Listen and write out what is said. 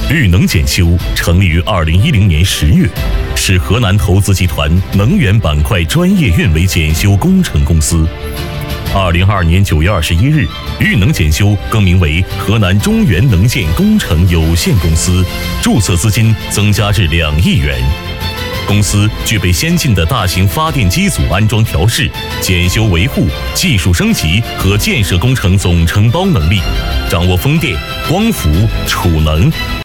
豫能检修成立于2010年10月，是河南投资集团能源板块专业运维检修工程公司。2022年9月21日，豫能检修更名为河南中原能建工程有限公司，注册资金增加至2亿元。公司具备先进的大型发电机组安装调试、检修维护、技术升级和建设工程总承包能力，掌握风电、光伏、储能、